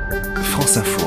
France Info.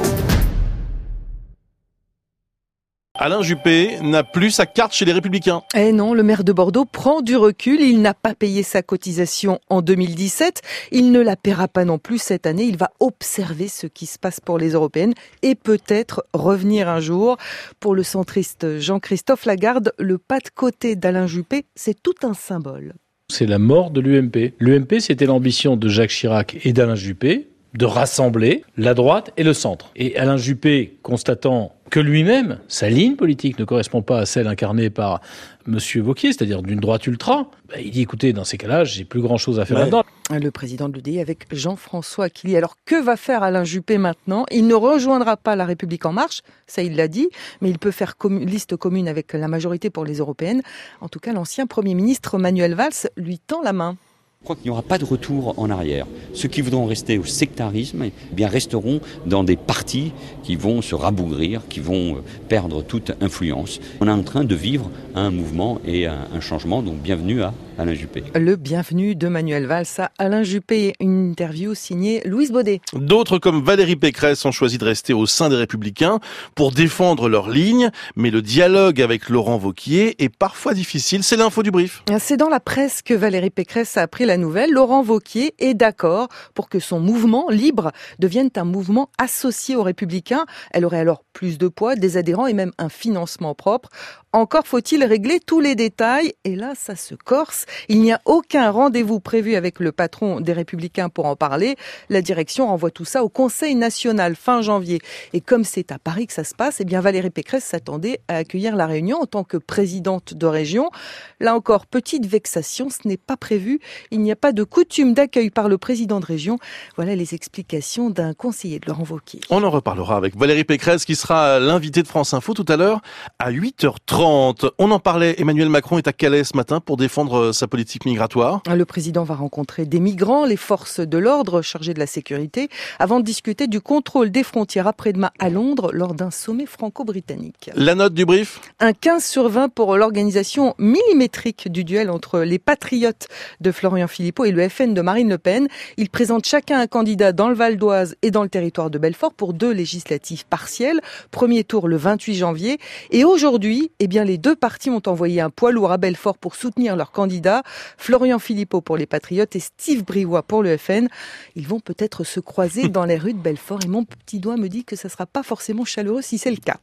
Alain Juppé n'a plus sa carte chez les Républicains. Eh non, le maire de Bordeaux prend du recul. Il n'a pas payé sa cotisation en 2017. Il ne la paiera pas non plus cette année. Il va observer ce qui se passe pour les européennes et peut-être revenir un jour. Pour le centriste Jean-Christophe Lagarde, le pas de côté d'Alain Juppé, c'est tout un symbole. C'est la mort de l'UMP. L'UMP, c'était l'ambition de Jacques Chirac et d'Alain Juppé de rassembler la droite et le centre. Et Alain Juppé, constatant que lui-même, sa ligne politique ne correspond pas à celle incarnée par M. Wauquiez, c'est-à-dire d'une droite ultra, il dit, écoutez, dans ces cas-là, j'ai plus grand-chose à faire là-dedans. Le président de l'UDI avec Jean-François Killy. Alors, que va faire Alain Juppé maintenant ? Il ne rejoindra pas La République En Marche, ça il l'a dit, mais il peut faire liste commune avec la majorité pour les européennes. En tout cas, l'ancien Premier ministre Manuel Valls lui tend la main. Je crois qu'il n'y aura pas de retour en arrière. Ceux qui voudront rester au sectarisme resteront dans des partis qui vont se rabougrir, qui vont perdre toute influence. On est en train de vivre un mouvement et un changement, donc bienvenue à Alain Juppé. Le bienvenu de Manuel Valls à Alain Juppé. Une interview signée Louise Baudet. D'autres, comme Valérie Pécresse, ont choisi de rester au sein des Républicains pour défendre leur ligne. Mais le dialogue avec Laurent Wauquiez est parfois difficile. C'est l'info du brief. C'est dans la presse que Valérie Pécresse a appris la nouvelle. Laurent Wauquiez est d'accord pour que son mouvement libre devienne un mouvement associé aux Républicains. Elle aurait alors plus de poids, des adhérents et même un financement propre. Encore faut-il régler tous les détails. Et là, ça se corse. Il n'y a aucun rendez-vous prévu avec le patron des Républicains pour en parler. La direction renvoie tout ça au Conseil national fin janvier. Et comme c'est à Paris que ça se passe, Valérie Pécresse s'attendait à accueillir la réunion en tant que présidente de région. Là encore, petite vexation, ce n'est pas prévu. Il n'y a pas de coutume d'accueil par le président de région. Voilà les explications d'un conseiller de Laurent Wauquiez. On en reparlera avec Valérie Pécresse qui sera l'invitée de France Info tout à l'heure à 8h30. On en parlait, Emmanuel Macron est à Calais ce matin pour défendre sa politique migratoire. Le président va rencontrer des migrants, les forces de l'ordre chargées de la sécurité, avant de discuter du contrôle des frontières après-demain à Londres lors d'un sommet franco-britannique. La note du brief ? Un 15/20 pour l'organisation millimétrique du duel entre les Patriotes de Florian Philippot et le FN de Marine Le Pen. Ils présentent chacun un candidat dans le Val d'Oise et dans le territoire de Belfort pour 2 législatives partielles. Premier tour le 28 janvier. Et aujourd'hui, les 2 partis ont envoyé un poids lourd à Belfort pour soutenir leurs candidats. Florian Philippot pour les Patriotes et Steve Briouat pour le FN. Ils vont peut-être se croiser dans les rues de Belfort et mon petit doigt me dit que ça ne sera pas forcément chaleureux si c'est le cas.